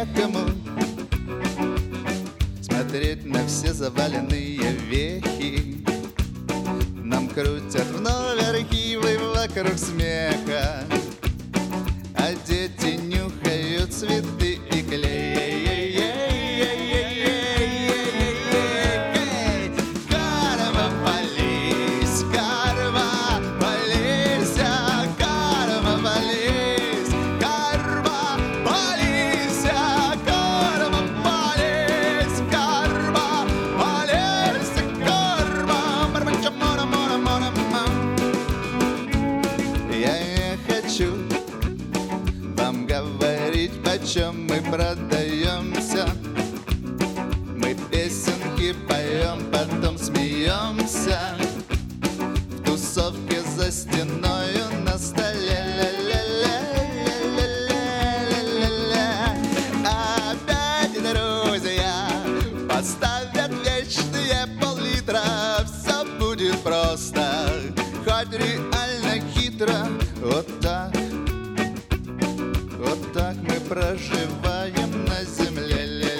некому смотреть на все заваленные вехи. Нам крутят вновь архивы вокруг смеха, а дети нюхают цветы и клей. Карма, полись, карма, полись, карма, полись, карма, полись, карма, полись, карма, полись, карма. Я не хочу вам говорить, почем мы продаемся. Мы песенки поем, потом смеемся в тусовке за стеною на столе. Опять друзья поставят вечные пол-литра. Все будет просто, хоть реально хитро. Вот так мы проживаем на земле.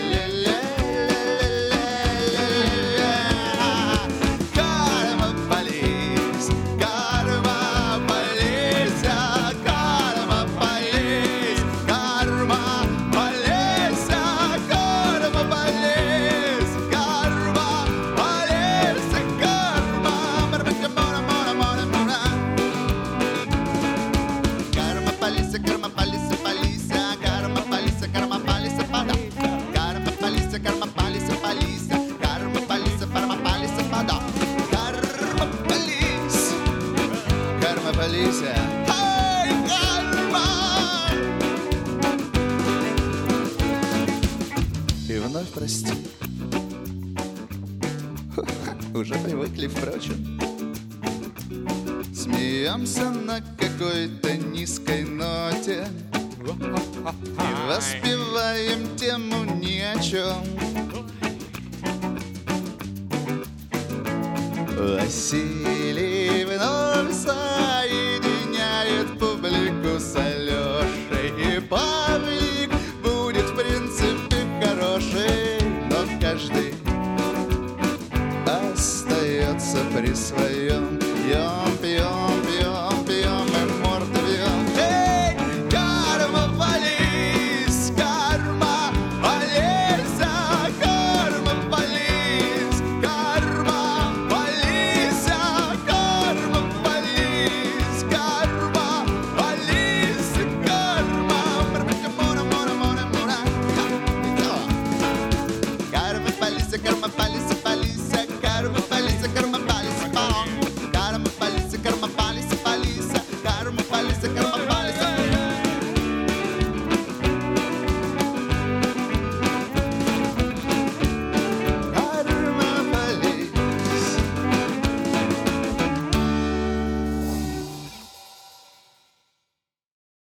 Карма, полись, карма, полись, карма, полись, карма, полись, карма, полись, карма, полись, карма. Карма, полись, карма, полись, полись, карма, полись, карма, полись, пада. Карма, полись, карма, полись, полись, карма, полись, карма, полись, пада. Карма, полись, карма, полись, ай, карма. И вновь прости. Уже привыкли, впрочем. Смеемся на какой-то низкой ноте и воспеваем тему ни о чем. Россия